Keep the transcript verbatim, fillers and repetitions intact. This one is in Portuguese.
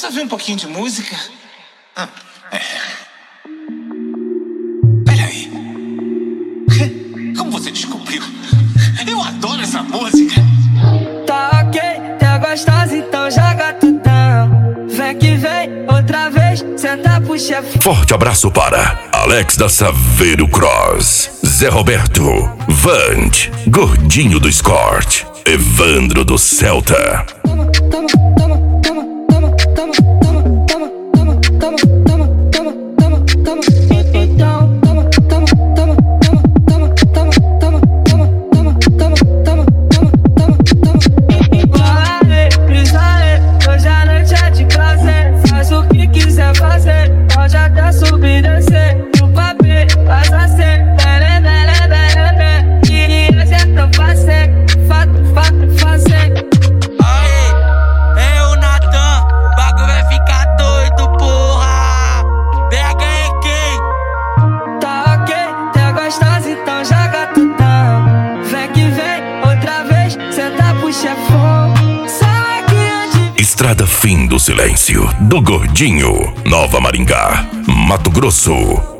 ouvir um pouquinho de música? Ah, é. Peraí. Como você descobriu? Eu adoro essa música. Tá ok, tá gostosa, então joga tutão. Vem que vem, outra vez, senta pro chefe. Forte abraço para Alex da Saveiro Cross, Zé Roberto, Vant, Gordinho do Escort, Evandro do Celta. Toma, toma, toma, toma, toma, toma, toma, toma, toma, toma, toma, toma, toma. Então, toma, toma, toma, toma, toma, toma, toma, toma, toma, toma, toma, toma, toma. Fala aí, brisa aí, hoje a noite é de prazer. Faz o que quiser fazer, pode até subir e descer. No papel, faz assim, bele, bele, bele, bele. Queria ser tão fácil, fato, fato, fácil. Estrada Fim do Silêncio, do Gordinho, Nova Maringá, Mato Grosso.